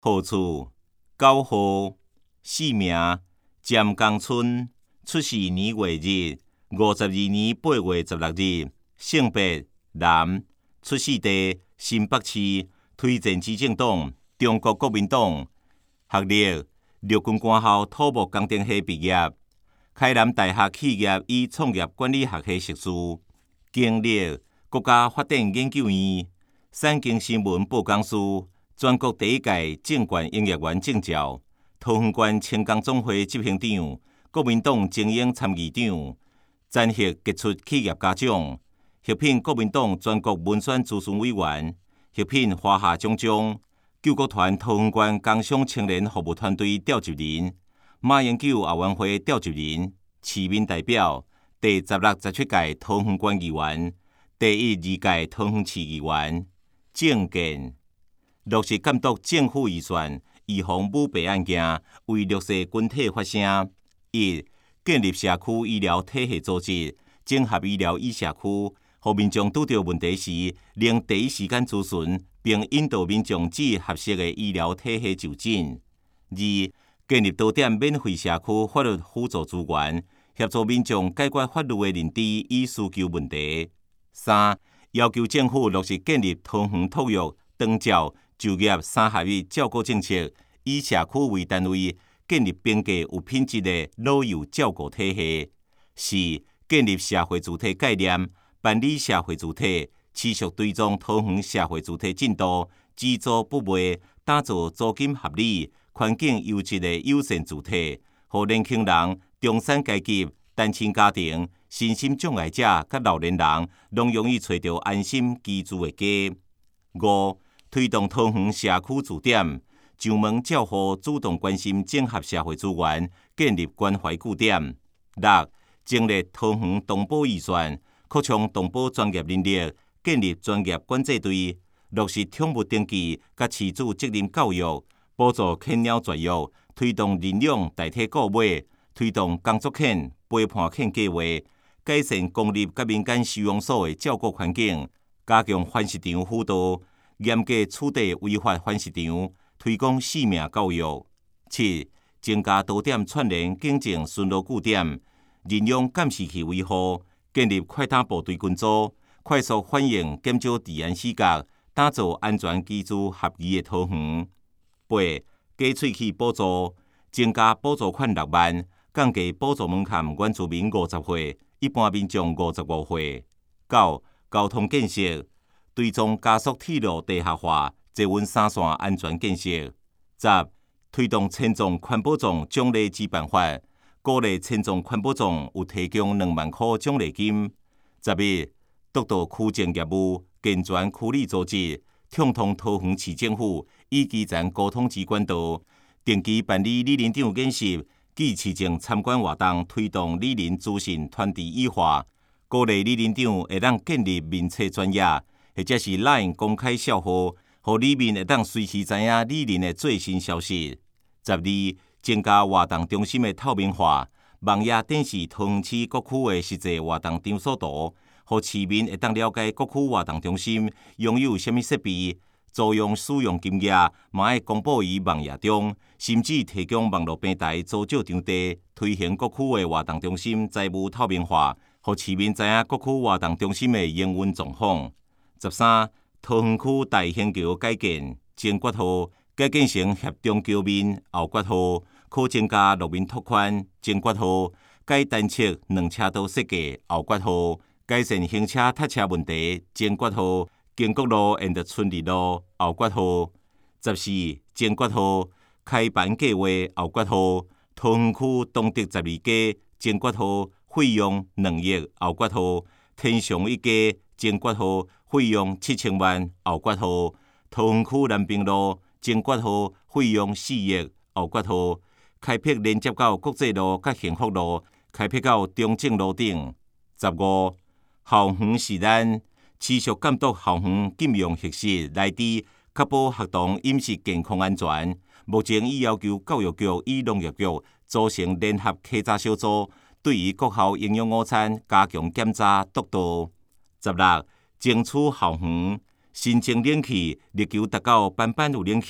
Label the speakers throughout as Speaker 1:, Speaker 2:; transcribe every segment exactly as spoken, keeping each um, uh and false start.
Speaker 1: 号次九号，姓名詹江春，出世年月日五十二年八月十六日，性别男，出世地新北市，推荐执政党中国国民党，学历陆军官校土木工程系毕业，开南大学企业与创业管理学系硕士，经历国家发展研究院、产经新闻报讲师。全国第一届政管营业员证照，桃园县青工总会执行长，国民党精英参议长，展协杰出企业家奖，合聘国民党全国文宣咨询委员，合聘华夏种种，救国团桃园县工商青年服务团队召集人，马英九后援会召集人，市民代表，第十六、十七届桃园县议员，第一、二届桃园市议员，政见。落实监督政府预算，预防舞弊案件，为弱势群体发声。一、建立社区医疗体系组织，整合医疗与社区，让民众拄到问题时，能第一时间咨询，并引导民众至合适的医疗体系就诊。二、建立多点免费社区法律辅助资源，协助民众解决法律的认知与需求问题。三、要求政府落实建立桃园托育、长照、就业三合一照顾政策，以社区为单位，建立并价有品质的老幼照顾体系。四、建立社会主体概念，办理社会主体，持续追踪桃园社会主体进度，只租不卖，打造租金合理、环境优质的友善主体，让年轻人、中产阶级、单亲家庭、身心障碍者甲老年人，拢容易找到安心居住的家。五、推动桃园社区据点，上门照护，主动关心整合社会资源，建立关怀据点。六、整立桃园动保预算，扩充动保专业能力，建立专业管制队，落实宠物登记甲饲主责任教育，补助犬鸟绝育，推动领养代替购买，推动工作犬、陪伴犬计划，改善公立甲民间收容所的照顾环境，加强番石场辅导。严格处理违法番石场，推广性命教育。七、增加多点串联警政巡逻据点，任用监视器维护，建立快打部队群组，快速反应减少治安死角，打造安全居住合宜的桃园。八、加喙齿补助，增加补助款六万，降低补助门槛原住民五十岁，一般民众五十五岁。九、交通建设。推动加速铁路地下化，坐稳三线安全建设。十、推动千众环保奖奖励举办法，鼓励千众环保奖有提供两万块奖励金。十一、督导区政业务，健全区里组织，畅通桃园市政府与基层沟通之管道，定期办理里邻长演习，暨市政参观活动，推动里邻资讯传递异化，鼓励里邻长会当建立面册专业。或者是 LINE 公开账号，让里民会当随时知影里邻的最新消息。十二、增加活动中心的透明化，网页展示桃园市各区的实际活动场所图，让市民会当了解各区活动中心拥有什么设备，租用使用金额嘛爱公布于网页中，甚至提供网络平台租借场地，推行各区的活动中心财务透明化，让市民知影各区活动中心的营运状况。十三、桃园区大兴桥改建前决号，改建成协中桥面后决号，可增加路面拓宽前决号，改单侧两车道设计后决号，改善行车塞车问题前决号，建国路沿着春日路后决号。十四、前决号，开办计划后决号，桃园区东德十二街前决号，费用两亿后决号，天上一街前决号。费用七千万后决号，桃园区南平路前决号，费用四亿后决号，开辟连接到国际路甲幸福路，开辟到中正路等。十五、校园实验，持续监督校园禁用设施内底，确保学童饮食健康安全。目前已要求教育局与农业局组成联合稽查小组，对于各校营养午餐加强检查督导。十六、争取校园新增冷气，力求达到班班有冷气，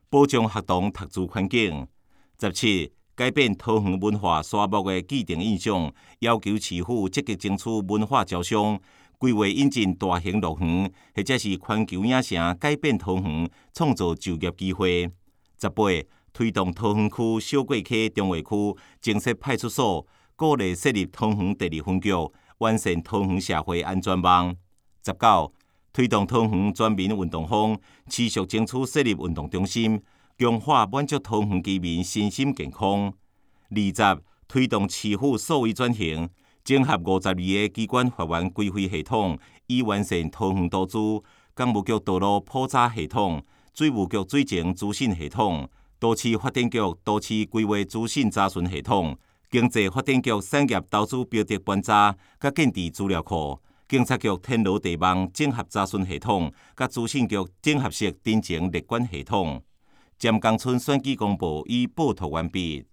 Speaker 1: 保障学童读书环境。十七，改变桃园文化沙漠的既定印象，要求市府积极争取文化招商，规划引进大型乐园，或者是环球影城，改变桃园，创造就业机会。十八，推动桃园区小过溪中华区增设派出所，鼓励设立桃园第二分局，完善桃园社会安全网。十九，推动桃园全民运动风，持续争取设立运动中心，强化满足桃园居民身心健康。二十，推动市府数位转型，整合五十二个机关法院规费系统，以完善桃园都市工务局道路普查系统、水务局水情资讯系统、都市发展局都市规划资讯查询系统、经济发展局产业投资标的观察甲建制资料库、警察局天罗地网整合查询系统甲资讯局整合式真情列管系统。尖江村选举公报已报读完毕。